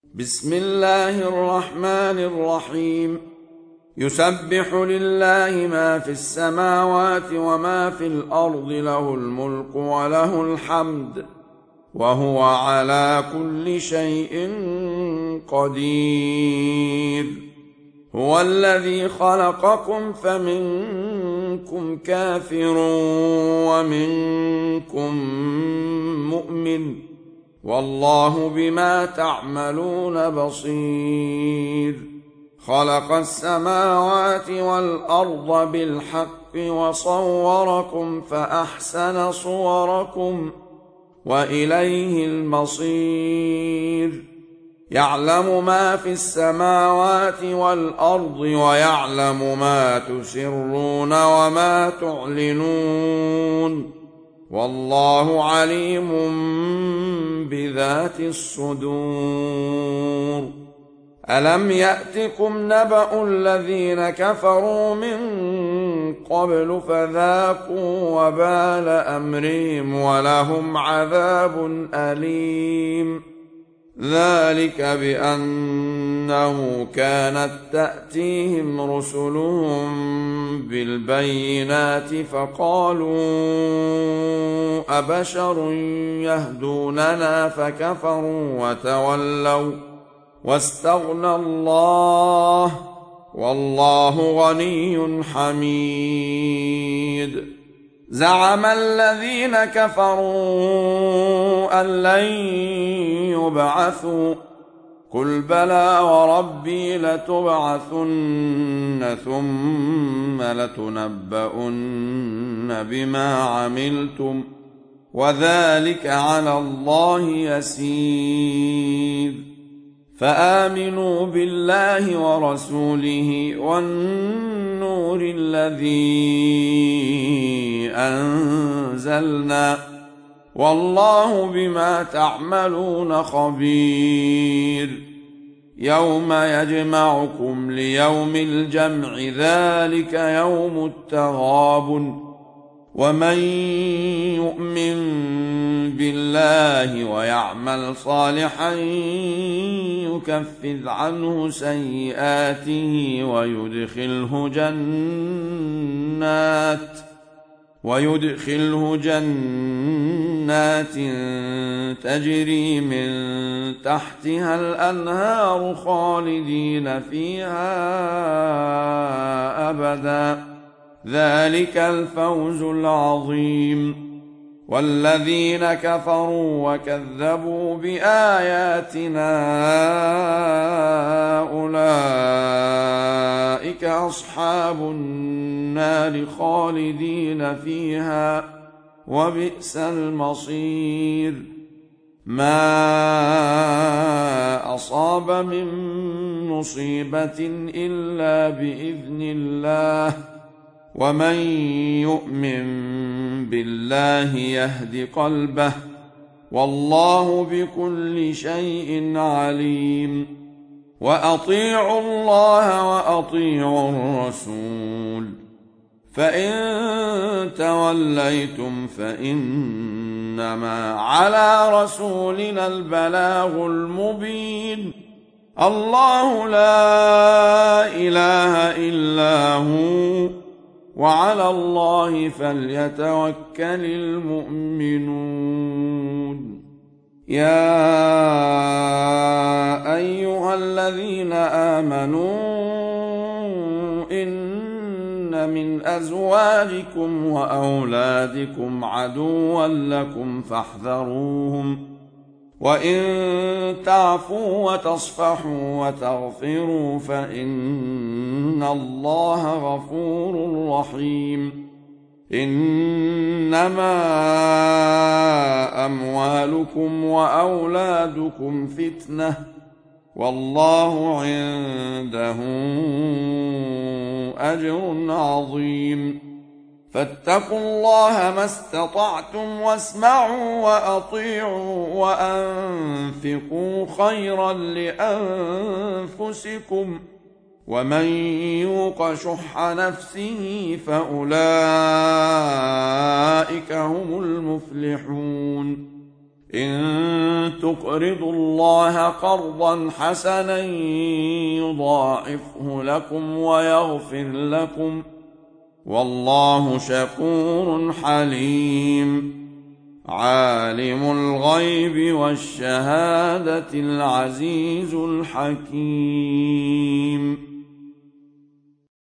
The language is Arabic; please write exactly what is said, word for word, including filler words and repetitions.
بسم الله الرحمن الرحيم. يسبح لله ما في السماوات وما في الأرض، له الملك وله الحمد، وهو على كل شيء قدير. هو الذي خلقكم فمنكم كافر ومنكم مؤمن، والله بما تعملون بصير. خلق السماوات والأرض بالحق وصوركم فأحسن صوركم وإليه المصير. يعلم ما في السماوات والأرض ويعلم ما تسرون وما تعلنون، والله عليم بذات الصدور. ألم يأتكم نبأ الذين كفروا من قبل فذاقوا وبال أمرهم ولهم عذاب أليم. ذلك بأنه كانت تأتيهم رسلهم بالبينات فقالوا أبشر يهدوننا فكفروا وتولوا واستغنى الله، والله غني حميد. زعم الذين كفروا أن لن يبعثوا، قل بلى وربي لتبعثن ثم لتنبؤن بما عملتم، وذلك على الله يسير. فآمنوا بالله ورسوله والنور الذي أنزلنا، والله بما تعملون خبير. يوم يجمعكم ليوم الجمع، ذلك يوم التغابن. ومن يؤمن بالله ويعمل صالحا يكفر عنه سيئاته ويدخله جنات ويدخله جنات تجري من تحتها الأنهار خالدين فيها أبدا، ذلك الفوز العظيم. والذين كفروا وكذبوا بآياتنا أولئك أصحاب النار خالدين فيها، وبئس المصير. ما أصاب من مصيبة إلا بإذن الله، ومن يؤمن بالله يهد قلبه، والله بكل شيء عليم. وأطيعوا الله وأطيعوا الرسول، فإن توليتم فإنما على رسولنا البلاغ المبين. الله لا إله إلا هو، وعلى الله فليتوكل المؤمنون. يا أيها الذين آمنوا إن من أزواجكم وأولادكم عدوا لكم فاحذروهم، وإن تعفوا وتصفحوا وتغفروا فإن الله غفور رحيم. إنما أموالكم وأولادكم فتنة، والله عنده أجر عظيم. فاتقوا الله ما استطعتم واسمعوا وأطيعوا وأنفقوا خيرا لأنفسكم، ومن يوق شح نفسه فأولئك هم المفلحون. إن تقرضوا الله قرضا حسنا يضاعفه لكم ويغفر لكم والله شكور حليم عالم الغيب والشهادة العزيز الحكيم